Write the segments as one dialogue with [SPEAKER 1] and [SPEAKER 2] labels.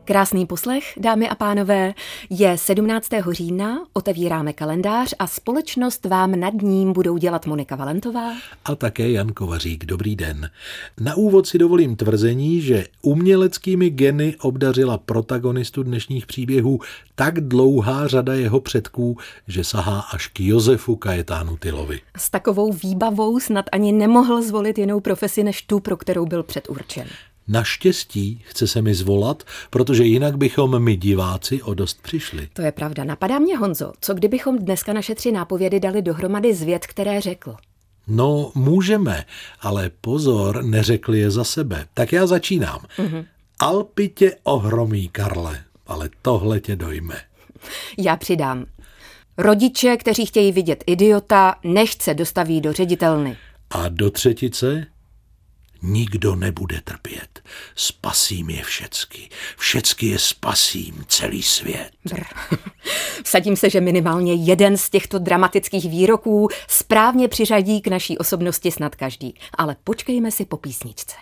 [SPEAKER 1] Krásný poslech, dámy a pánové, je 17. října, otevíráme kalendář a společnost vám nad ním budou dělat Monika Valentová
[SPEAKER 2] a také Jan Kovařík. Dobrý den. Na úvod si dovolím tvrzení, že uměleckými geny obdařila protagonistu dnešních příběhů tak dlouhá řada jeho předků, že sahá až k Josefu Kajetánu Tylovi.
[SPEAKER 1] S takovou výbavou snad ani nemohl zvolit jinou profesi než tu, pro kterou byl předurčen.
[SPEAKER 2] Naštěstí chce se mi zvolat, protože jinak bychom my diváci o dost přišli.
[SPEAKER 1] To je pravda. Napadá mě, Honzo, co kdybychom dneska naše 3 nápovědy dali dohromady z vět, které řekl?
[SPEAKER 2] No, můžeme, ale pozor, neřekli je za sebe. Tak já začínám. Alpy tě ohromí, Karle, ale tohle tě dojme.
[SPEAKER 1] Já přidám. Rodiče, kteří chtějí vidět idiota, nechť se dostaví do ředitelny.
[SPEAKER 2] A do třetice? Nikdo nebude trpět. Spasím je všecky. Všecky je spasím, celý svět.
[SPEAKER 1] Vsadím se, že minimálně jeden z těchto dramatických výroků správně přiřadí k naší osobnosti snad každý. Ale počkejme si po písničce.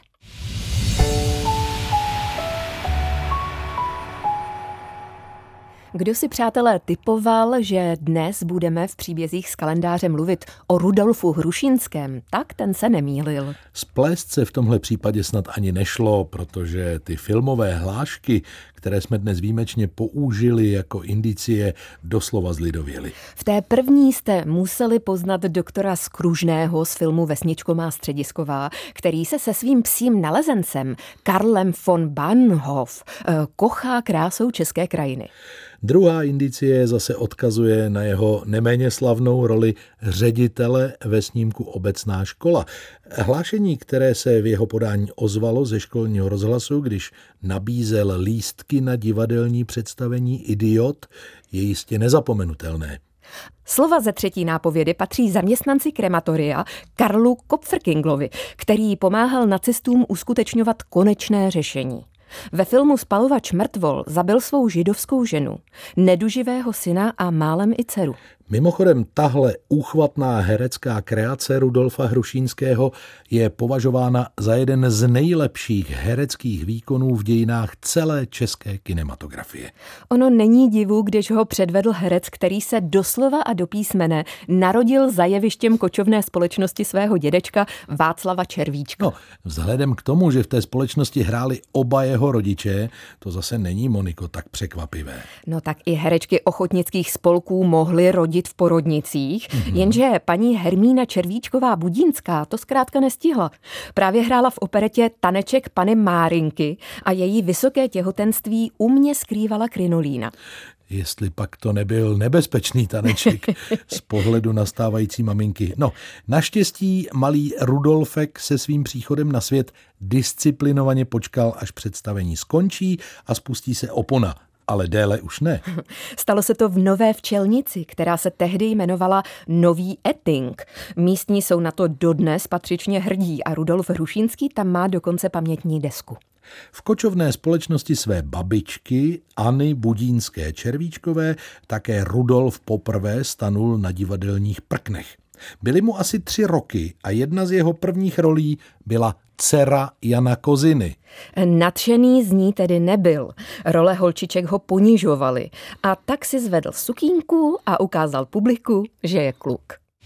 [SPEAKER 1] Kdo si, přátelé, tipoval, že dnes budeme v příbězích z kalendáře mluvit o Rudolfu Hrušínském, tak ten se nemýlil.
[SPEAKER 2] Splést se v tomhle případě snad ani nešlo, protože ty filmové hlášky, které jsme dnes výjimečně použili jako indicie, doslova zlidověly.
[SPEAKER 1] V té první jste museli poznat doktora Skružného z filmu Vesničko má středisková, který se se svým psím nalezencem Karlem von Bahnhof kochá krásou české krajiny.
[SPEAKER 2] Druhá indicie zase odkazuje na jeho neméně slavnou roli ředitele ve snímku Obecná škola. Hlášení, které se v jeho podání ozvalo ze školního rozhlasu, když nabízel lístky na divadelní představení Idiot, je jistě nezapomenutelné.
[SPEAKER 1] Slova ze 3. nápovědy patří zaměstnanci krematoria Karlu Kopfrkinglovi, který pomáhal nacistům uskutečňovat konečné řešení. Ve filmu Spalovač mrtvol zabil svou židovskou ženu, neduživého syna a málem i dceru.
[SPEAKER 2] Mimochodem, tahle úchvatná herecká kreace Rudolfa Hrušínského je považována za jeden z nejlepších hereckých výkonů v dějinách celé české kinematografie.
[SPEAKER 1] Ono není divu, když ho předvedl herec, který se doslova a do písmene narodil za jevištěm kočovné společnosti svého dědečka Václava Červíčka.
[SPEAKER 2] No, vzhledem k tomu, že v té společnosti hráli oba jeho rodiče, to zase není, Moniko, tak překvapivé.
[SPEAKER 1] No tak i herečky ochotnických spolků mohly rodit v porodnicích, jenže paní Hermína Červíčková Budínská to zkrátka nestihla. Právě hrála v operetě Taneček Panny Márinky a její vysoké těhotenství umně skrývala krinolína.
[SPEAKER 2] Jestli pak to nebyl nebezpečný taneček z pohledu nastávající maminky. No, naštěstí malý Rudolfek se svým příchodem na svět disciplinovaně počkal, až představení skončí a spustí se opona. Ale déle už ne.
[SPEAKER 1] Stalo se to v Nové Včelnici, která se tehdy jmenovala Nový Etting. Místní jsou na to dodnes patřičně hrdí a Rudolf Hrušínský tam má dokonce pamětní desku.
[SPEAKER 2] V kočovné společnosti své babičky Anny Budínské Červíčkové také Rudolf poprvé stanul na divadelních prknech. Byly mu asi 3 roky a jedna z jeho prvních rolí byla dcera Jana Koziny.
[SPEAKER 1] Nadšený z ní tedy nebyl. Role holčiček ho ponižovaly. A tak si zvedl sukínku a ukázal publiku, že je kluk.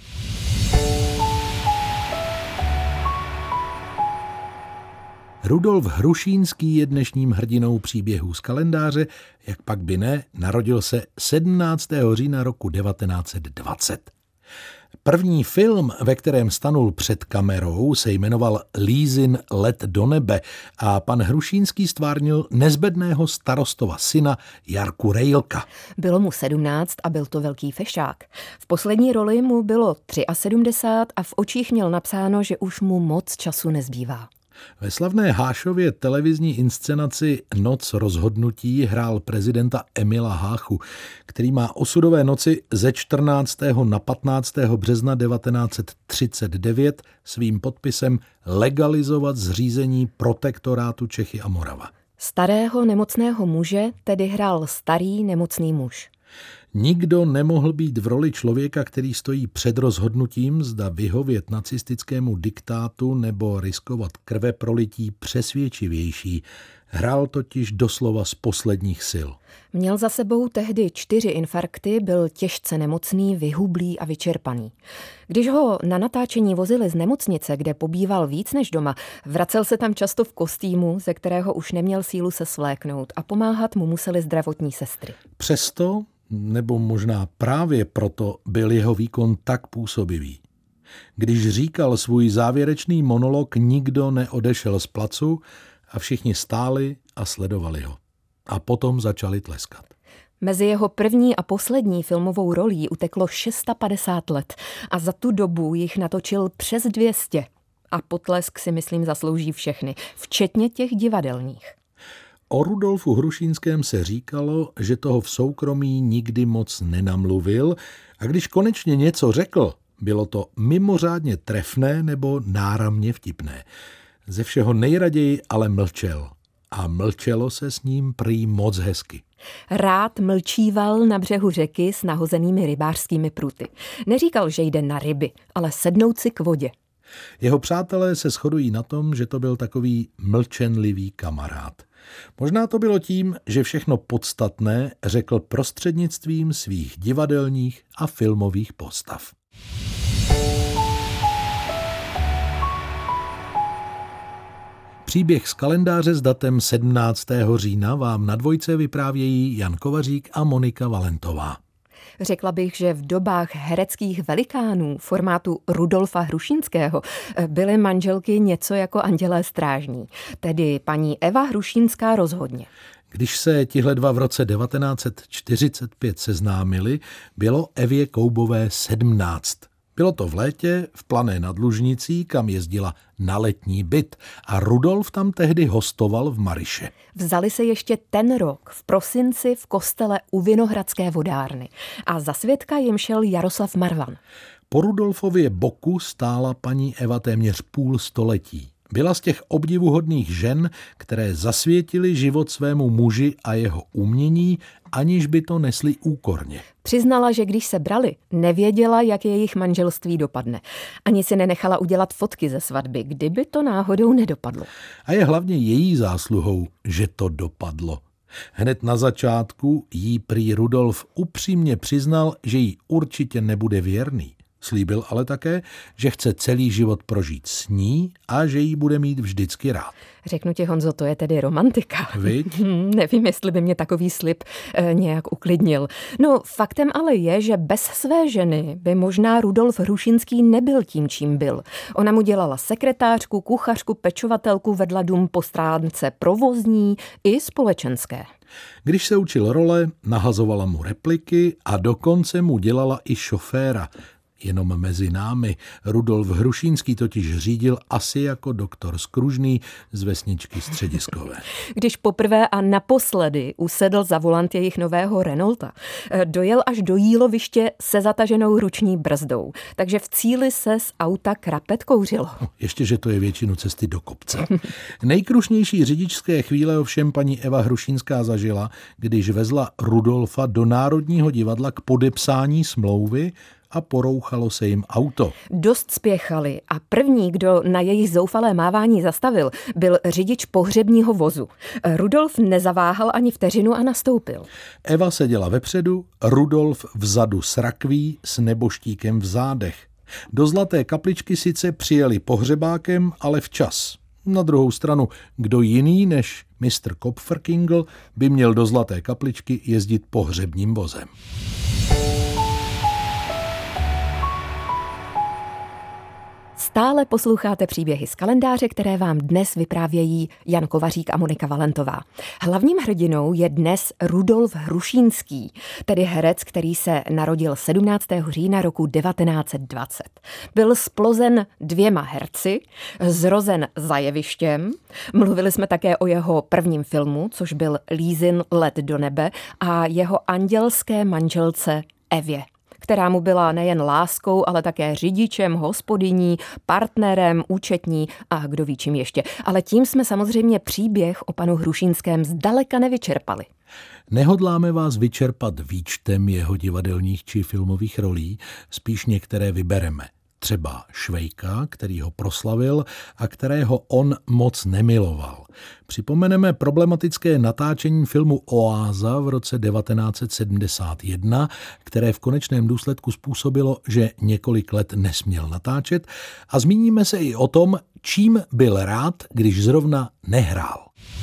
[SPEAKER 2] Rudolf Hrušínský je dnešním hrdinou příběhů z kalendáře, jak pak by ne, narodil se 17. října roku 1920. První film, ve kterém stanul před kamerou, se jmenoval Lízin let do nebe a pan Hrušínský stvárnil nezbedného starostova syna Jarku Rejlka.
[SPEAKER 1] Bylo mu 17 a byl to velký fešák. V poslední roli mu bylo 73 a v očích měl napsáno, že už mu moc času nezbývá.
[SPEAKER 2] Ve slavné Hášově televizní inscenaci Noc rozhodnutí hrál prezidenta Emila Háchu, který má osudové noci ze 14. na 15. března 1939 svým podpisem legalizovat zřízení protektorátu Čechy a Morava.
[SPEAKER 1] Starého nemocného muže tedy hrál starý nemocný muž.
[SPEAKER 2] Nikdo nemohl být v roli člověka, který stojí před rozhodnutím, zda vyhovět nacistickému diktátu nebo riskovat krveprolití, přesvědčivější Hrál totiž doslova z posledních sil.
[SPEAKER 1] Měl za sebou tehdy 4 infarkty, byl těžce nemocný, vyhublý a vyčerpaný. Když ho na natáčení vozili z nemocnice, kde pobýval víc než doma, vracel se tam často v kostýmu, ze kterého už neměl sílu se svléknout, a pomáhat mu museli zdravotní sestry.
[SPEAKER 2] Přesto, nebo možná právě proto, byl jeho výkon tak působivý. Když říkal svůj závěrečný monolog, nikdo neodešel z placu a všichni stáli a sledovali ho. A potom začali tleskat.
[SPEAKER 1] Mezi jeho první a poslední filmovou rolí uteklo 650 let a za tu dobu jich natočil přes 200. A potlesk si myslím zaslouží všechny, včetně těch divadelních.
[SPEAKER 2] O Rudolfu Hrušínském se říkalo, že toho v soukromí nikdy moc nenamluvil a když konečně něco řekl, bylo to mimořádně trefné nebo náramně vtipné. Ze všeho nejraději ale mlčel. A mlčelo se s ním prý moc hezky.
[SPEAKER 1] Rád mlčíval na břehu řeky s nahozenými rybářskými pruty. Neříkal, že jde na ryby, ale sednout si k vodě.
[SPEAKER 2] Jeho přátelé se shodují na tom, že to byl takový mlčenlivý kamarád. Možná to bylo tím, že všechno podstatné řekl prostřednictvím svých divadelních a filmových postav. Příběh z kalendáře s datem 17. října vám na Dvojce vyprávějí Jan Kovařík a Monika Valentová.
[SPEAKER 1] Řekla bych, že v dobách hereckých velikánů formátu Rudolfa Hrušínského byly manželky něco jako andělé strážní. Tedy paní Eva Hrušínská rozhodně.
[SPEAKER 2] Když se tihle dva v roce 1945 seznámili, bylo Evě Koubové 17. Bylo to v létě v Plané nad Lužnicí, kam jezdila na letní byt a Rudolf tam tehdy hostoval v Maryše.
[SPEAKER 1] Vzali se ještě ten rok v prosinci v kostele u Vinohradské vodárny a za svědka jim šel Jaroslav Marvan.
[SPEAKER 2] Po Rudolfově boku stála paní Eva téměř půl století. Byla z těch obdivuhodných žen, které zasvětily život svému muži a jeho umění, aniž by to nesly úkorně.
[SPEAKER 1] Přiznala, že když se brali, nevěděla, jak jejich manželství dopadne. Ani si nenechala udělat fotky ze svatby, kdyby to náhodou nedopadlo.
[SPEAKER 2] A je hlavně její zásluhou, že to dopadlo. Hned na začátku jí prý Rudolf upřímně přiznal, že jí určitě nebude věrný. Slíbil ale také, že chce celý život prožít s ní a že jí bude mít vždycky rád.
[SPEAKER 1] Řeknu ti, Honzo, to je tedy romantika.
[SPEAKER 2] Viď?
[SPEAKER 1] Nevím, jestli by mě takový slib nějak uklidnil. No, faktem ale je, že bez své ženy by možná Rudolf Hrušínský nebyl tím, čím byl. Ona mu dělala sekretářku, kuchařku, pečovatelku, vedla dům po stránce provozní i společenské.
[SPEAKER 2] Když se učil role, nahazovala mu repliky a dokonce mu dělala i šoféra. Jenom mezi námi, Rudolf Hrušínský totiž řídil asi jako doktor Skružný z vesničky Střediskové.
[SPEAKER 1] Když poprvé a naposledy usedl za volant jejich nového Renaulta, dojel až do Jíloviště se zataženou ruční brzdou, takže v cíli se z auta krapet kouřilo.
[SPEAKER 2] Ještě, že to je většinu cesty do kopce. Nejkrušnější řidičské chvíle ovšem paní Eva Hrušínská zažila, když vezla Rudolfa do Národního divadla k podepsání smlouvy a porouchalo se jim auto.
[SPEAKER 1] Dost spěchali a první, kdo na jejich zoufalé mávání zastavil, byl řidič pohřebního vozu. Rudolf nezaváhal ani vteřinu a nastoupil.
[SPEAKER 2] Eva seděla vepředu, Rudolf vzadu s rakví s neboštíkem v zádech. Do Zlaté Kapličky sice přijeli pohřebákem, ale včas. Na druhou stranu, kdo jiný než mistr Kopferkingl by měl do Zlaté Kapličky jezdit pohřebním vozem.
[SPEAKER 1] Stále posloucháte příběhy z kalendáře, které vám dnes vyprávějí Jan Kovařík a Monika Valentová. Hlavním hrdinou je dnes Rudolf Hrušínský, tedy herec, který se narodil 17. října roku 1920. Byl splozen 2 herci, zrozen za jevištěm. Mluvili jsme také o jeho prvním filmu, což byl Lízin let do nebe, a jeho andělské manželce Evě, která mu byla nejen láskou, ale také řidičem, hospodyní, partnerem, účetní a kdo ví čím ještě. Ale tím jsme samozřejmě příběh o panu Hrušínském zdaleka nevyčerpali.
[SPEAKER 2] Nehodláme vás vyčerpat výčtem jeho divadelních či filmových rolí, spíš některé vybereme. Třeba Švejka, který ho proslavil a kterého on moc nemiloval. Připomeneme problematické natáčení filmu Oáza v roce 1971, které v konečném důsledku způsobilo, že několik let nesměl natáčet, a zmíníme se i o tom, čím byl rád, když zrovna nehrál.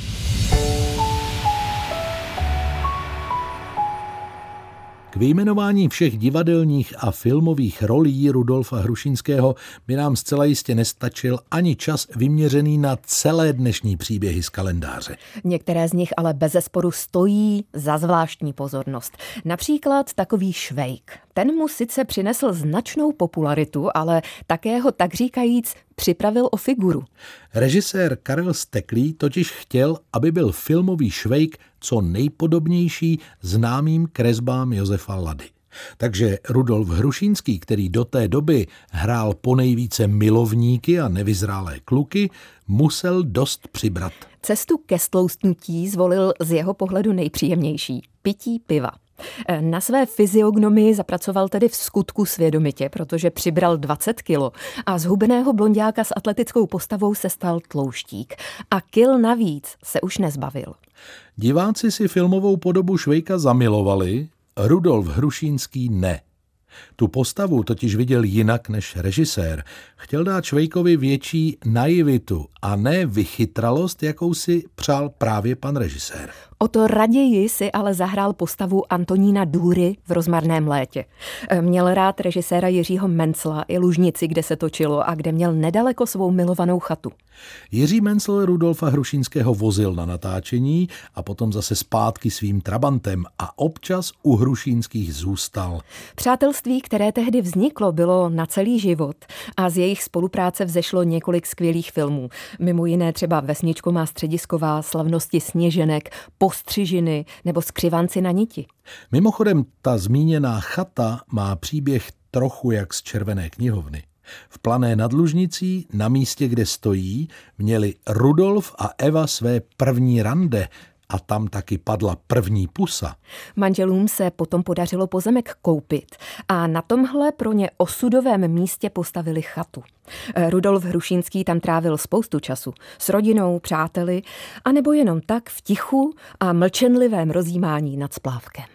[SPEAKER 2] K vyjmenování všech divadelních a filmových rolí Rudolfa Hrušínského by nám zcela jistě nestačil ani čas vyměřený na celé dnešní příběhy z kalendáře.
[SPEAKER 1] Některé z nich ale bezesporu stojí za zvláštní pozornost. Například takový Švejk. Ten mu sice přinesl značnou popularitu, ale také ho tak říkajíc připravil o figuru.
[SPEAKER 2] Režisér Karel Steklý totiž chtěl, aby byl filmový Švejk co nejpodobnější známým kresbám Josefa Lady. Takže Rudolf Hrušínský, který do té doby hrál ponejvíce milovníky a nevyzrálé kluky, musel dost přibrat.
[SPEAKER 1] Cestu ke stloustnutí zvolil z jeho pohledu nejpříjemnější – pití piva. Na své fyziognomii zapracoval tedy v skutku svědomitě, protože přibral 20 kilo a z hubeného blonďáka s atletickou postavou se stal tlouštík. A kil navíc se už nezbavil.
[SPEAKER 2] Diváci si filmovou podobu Švejka zamilovali, Rudolf Hrušínský ne. Tu postavu totiž viděl jinak než režisér. Chtěl dát Švejkovi větší naivitu a ne vychytralost, jakou si přál právě pan režisér.
[SPEAKER 1] O to raději si ale zahrál postavu Antonína Důry v Rozmarném létě. Měl rád režiséra Jiřího Mencla i Lužnici, kde se točilo a kde měl nedaleko svou milovanou chatu.
[SPEAKER 2] Jiří Mencl Rudolfa Hrušínského vozil na natáčení a potom zase zpátky svým trabantem a občas u Hrušínských zůstal.
[SPEAKER 1] Přátelství, které tehdy vzniklo, bylo na celý život a z jejich spolupráce vzešlo několik skvělých filmů. Mimo jiné třeba Vesničko má středisková, Slavnosti sněženek, Postřižiny nebo Skřivanci na niti.
[SPEAKER 2] Mimochodem, ta zmíněná chata má příběh trochu jak z Červené knihovny. V Plané nad Lužnicí, na místě, kde stojí, měli Rudolf a Eva své první rande a tam taky padla první pusa.
[SPEAKER 1] Manželům se potom podařilo pozemek koupit a na tomhle pro ně osudovém místě postavili chatu. Rudolf Hrušínský tam trávil spoustu času s rodinou, přáteli, anebo jenom tak v tichu a mlčenlivém rozjímání nad splávkem.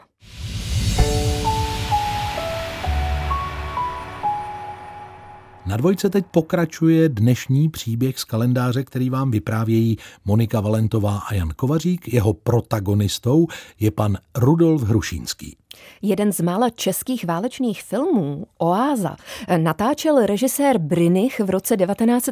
[SPEAKER 2] Na Dvojce teď pokračuje dnešní příběh z kalendáře, který vám vyprávějí Monika Valentová a Jan Kovařík. Jeho protagonistou je pan Rudolf Hrušínský.
[SPEAKER 1] Jeden z mála českých válečných filmů, Oáza, natáčel režisér Brynich v roce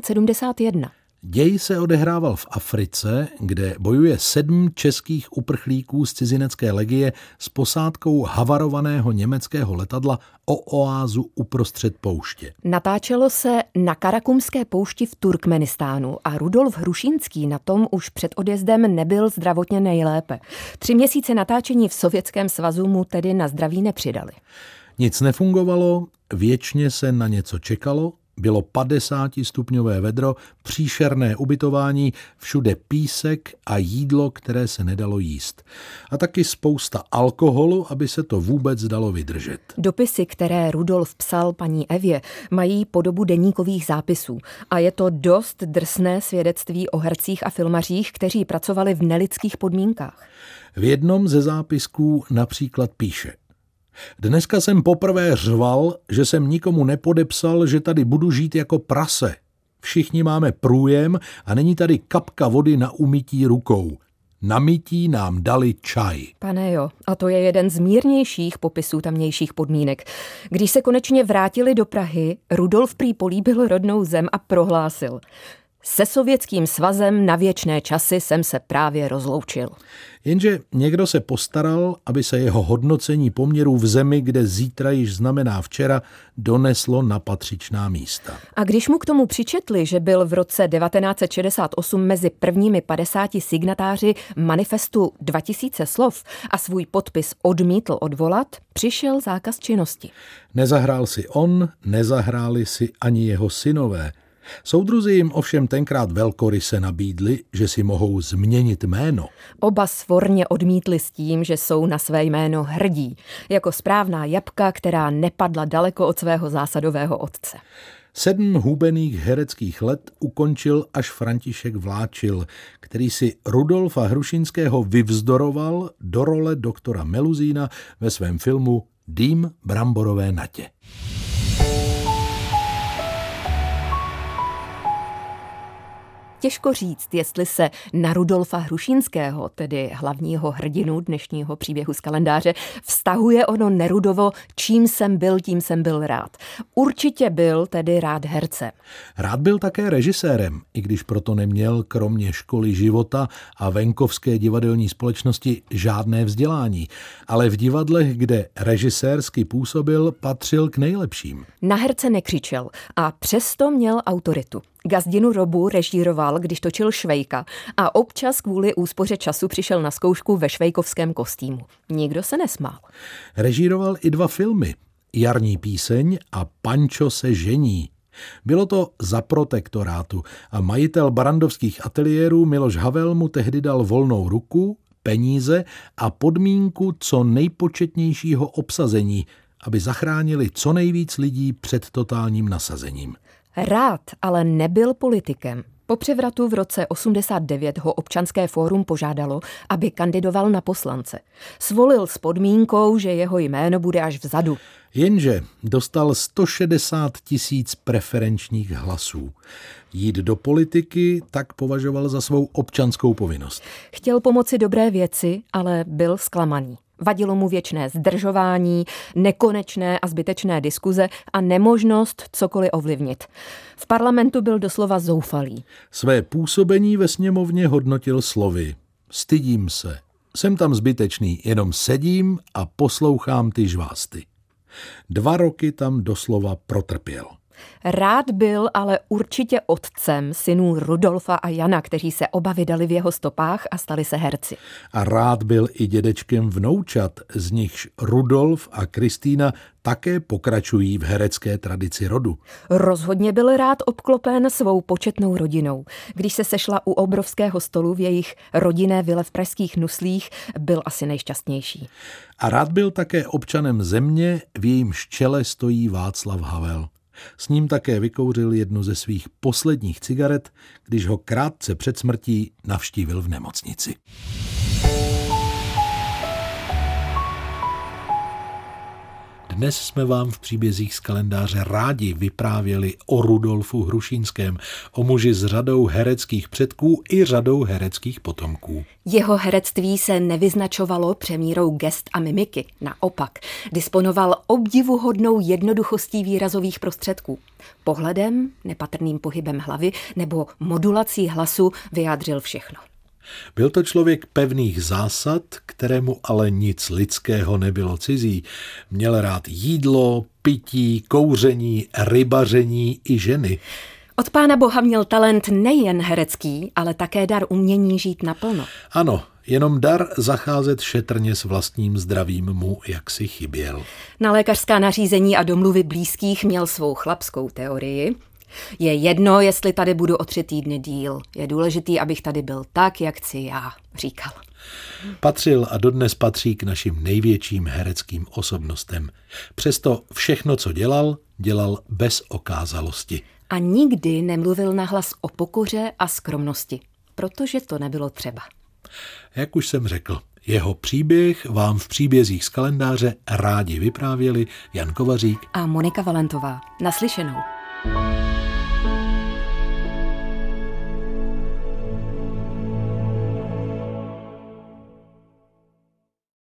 [SPEAKER 1] 1971.
[SPEAKER 2] Děj se odehrával v Africe, kde bojuje 7 českých uprchlíků z cizinecké legie s posádkou havarovaného německého letadla o oázu uprostřed pouště.
[SPEAKER 1] Natáčelo se na Karakumské poušti v Turkmenistánu a Rudolf Hrušínský na tom už před odjezdem nebyl zdravotně nejlépe. 3 měsíce natáčení v Sovětském svazu mu tedy na zdraví nepřidali.
[SPEAKER 2] Nic nefungovalo, věčně se na něco čekalo. Bylo 50stupňové vedro, příšerné ubytování, všude písek a jídlo, které se nedalo jíst. A taky spousta alkoholu, aby se to vůbec dalo vydržet.
[SPEAKER 1] Dopisy, které Rudolf psal paní Evě, mají podobu deníkových zápisů. A je to dost drsné svědectví o hercích a filmařích, kteří pracovali v nelidských podmínkách.
[SPEAKER 2] V jednom ze zápisků například píše: Dneska jsem poprvé řval, že jsem nikomu nepodepsal, že tady budu žít jako prase. Všichni máme průjem a není tady kapka vody na umytí rukou. Na mytí nám dali čaj.
[SPEAKER 1] Pane jo, a to je jeden z mírnějších popisů tamnějších podmínek. Když se konečně vrátili do Prahy, Rudolf prý políbil rodnou zem a prohlásil: Se Sovětským svazem na věčné časy jsem se právě rozloučil.
[SPEAKER 2] Jenže někdo se postaral, aby se jeho hodnocení poměrů v zemi, kde zítra již znamená včera, doneslo na patřičná místa.
[SPEAKER 1] A když mu k tomu přičetli, že byl v roce 1968 mezi prvními 50 signatáři manifestu 2000 slov a svůj podpis odmítl odvolat, přišel zákaz činnosti.
[SPEAKER 2] Nezahrál si on, nezahráli si ani jeho synové. Soudruzi jim ovšem tenkrát velkoryse nabídli, že si mohou změnit jméno.
[SPEAKER 1] Oba svorně odmítli s tím, že jsou na své jméno hrdí, jako správná jabka, která nepadla daleko od svého zásadového otce.
[SPEAKER 2] 7 hubených hereckých let ukončil až František Vláčil, který si Rudolfa Hrušinského vyvzdoroval do role doktora Meluzína ve svém filmu Dým bramborové natě.
[SPEAKER 1] Těžko říct, jestli se na Rudolfa Hrušínského, tedy hlavního hrdinu dnešního příběhu z kalendáře, vztahuje ono Nerudovo čím jsem byl, tím jsem byl rád. Určitě byl tedy rád hercem.
[SPEAKER 2] Rád byl také režisérem, i když proto neměl kromě školy života a venkovské divadelní společnosti žádné vzdělání. Ale v divadlech, kde režisérsky působil, patřil k nejlepším.
[SPEAKER 1] Na herce nekřičel a přesto měl autoritu. Gazdinu Robu režíroval, když točil Švejka a občas kvůli úspoře času přišel na zkoušku ve švejkovském kostýmu. Nikdo se nesmál.
[SPEAKER 2] Režíroval i 2 filmy, Jarní píseň a Pančo se žení. Bylo to za protektorátu a majitel barandovských ateliérů Miloš Havel mu tehdy dal volnou ruku, peníze a podmínku co nejpočetnějšího obsazení, aby zachránili co nejvíc lidí před totálním nasazením.
[SPEAKER 1] Rád ale nebyl politikem. Po převratu v roce 89 ho Občanské fórum požádalo, aby kandidoval na poslance. Svolil s podmínkou, že jeho jméno bude až vzadu.
[SPEAKER 2] Jenže dostal 160 000 preferenčních hlasů. Jít do politiky tak považoval za svou občanskou povinnost.
[SPEAKER 1] Chtěl pomoci dobré věci, ale byl zklamaný. Vadilo mu věčné zdržování, nekonečné a zbytečné diskuze a nemožnost cokoliv ovlivnit. V parlamentu byl doslova zoufalý.
[SPEAKER 2] Své působení ve sněmovně hodnotil slovy: stydím se, jsem tam zbytečný, jenom sedím a poslouchám ty žvásty. 2 roky tam doslova protrpěl.
[SPEAKER 1] Rád byl ale určitě otcem synů Rudolfa a Jana, kteří se oba vydali v jeho stopách a stali se herci.
[SPEAKER 2] A rád byl i dědečkem vnoučat, z nichž Rudolf a Kristýna také pokračují v herecké tradici rodu.
[SPEAKER 1] Rozhodně byl rád obklopen svou početnou rodinou. Když se sešla u obrovského stolu v jejich rodinné vile v pražských Nuslích, byl asi nejšťastnější.
[SPEAKER 2] A rád byl také občanem země, v jejímž čele stojí Václav Havel. S ním také vykouřil jednu ze svých posledních cigaret, když ho krátce před smrtí navštívil v nemocnici. Dnes jsme vám v příbězích z kalendáře rádi vyprávěli o Rudolfu Hrušínském, o muži s řadou hereckých předků i řadou hereckých potomků.
[SPEAKER 1] Jeho herectví se nevyznačovalo přemírou gest a mimiky. Naopak, disponoval obdivuhodnou jednoduchostí výrazových prostředků. Pohledem, nepatrným pohybem hlavy nebo modulací hlasu vyjádřil všechno.
[SPEAKER 2] Byl to člověk pevných zásad, kterému ale nic lidského nebylo cizí. Měl rád jídlo, pití, kouření, rybaření i ženy.
[SPEAKER 1] Od Pána Boha měl talent nejen herecký, ale také dar umění žít naplno.
[SPEAKER 2] Ano, jenom dar zacházet šetrně s vlastním zdravím mu jaksi chyběl.
[SPEAKER 1] Na lékařská nařízení a domluvy blízkých měl svou chlapskou teorii. Je jedno, jestli tady budu o 3 týdny díl. Je důležitý, abych tady byl tak, jak chci já, říkal.
[SPEAKER 2] Patřil a dodnes patří k našim největším hereckým osobnostem. Přesto všechno, co dělal, dělal bez okázalosti.
[SPEAKER 1] A nikdy nemluvil nahlas o pokoře a skromnosti, protože to nebylo třeba.
[SPEAKER 2] Jak už jsem řekl, jeho příběh vám v příbězích z kalendáře rádi vyprávěli Jan Kovařík
[SPEAKER 1] a Monika Valentová. Naslyšenou.